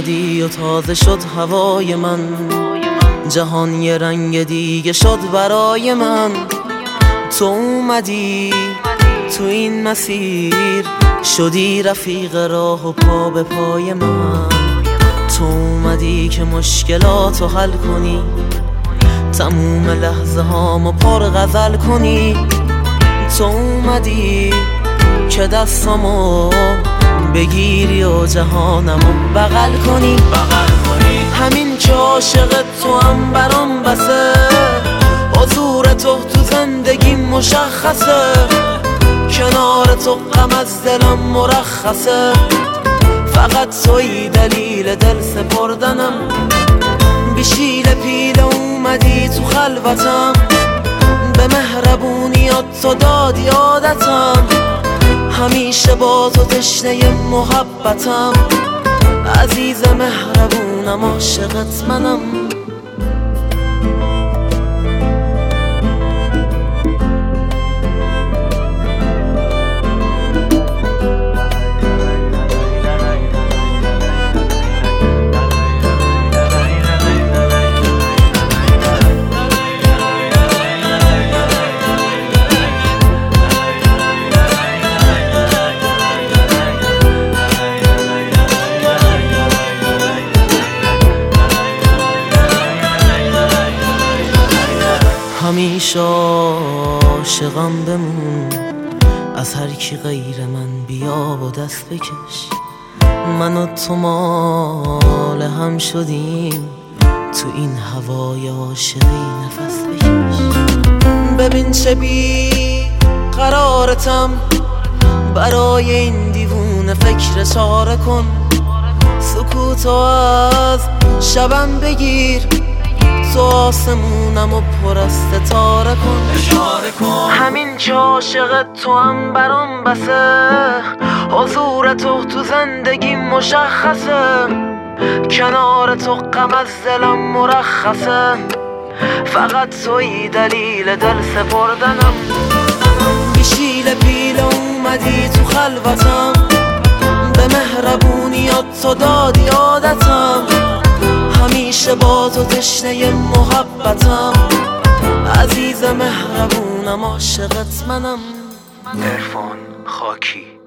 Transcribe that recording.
اومدی و تازه شد هوای من، جهان یه رنگ دیگه شد برای من. تو اومدی تو این مسیر، شدی رفیق راه و پا به پای من. تو اومدی که مشکلاتو حل کنی، تموم لحظه هامو پر غزل کنی. تو اومدی که دستامو بگیری و جهانمو بغل کنی. همین که عاشق تو هم برام بسه، حضور تو زندگی مشخصه. کنار تو غم از دلم مرخصه، فقط توی دلیل دل سپردنم. بیشیل پیل اومدی تو خلوتم، به مهربونیات تو دادی عادتم. همیشه با تو تشنه محبتم، عزیز مهربونم عاشقت منم. همیشه عاشقم بمون، از هر کی غیر من بیا و دست بکش. من و تو مال هم شدیم، تو این هوای عاشقی نفس بکش. ببین چه بی قرارتم، برای این دیوونه فکر چاره کن. سکوتو از شبم بگیر، تو آسمونم و پر از ستاره کن. همین که عاشق تو هم برام بسه، حضور تو زندگی مشخصه. کنار تو غم از دلم مرخصه، فقط توی دلیل دل سپردنم. بیشیل پیل اومدی تو خلوتم، به مهربونیات تو دادی عادتم. همیشه با تو تشنه محبتم، عزیز مهربونم عاشقت منم. عرفان خاکی.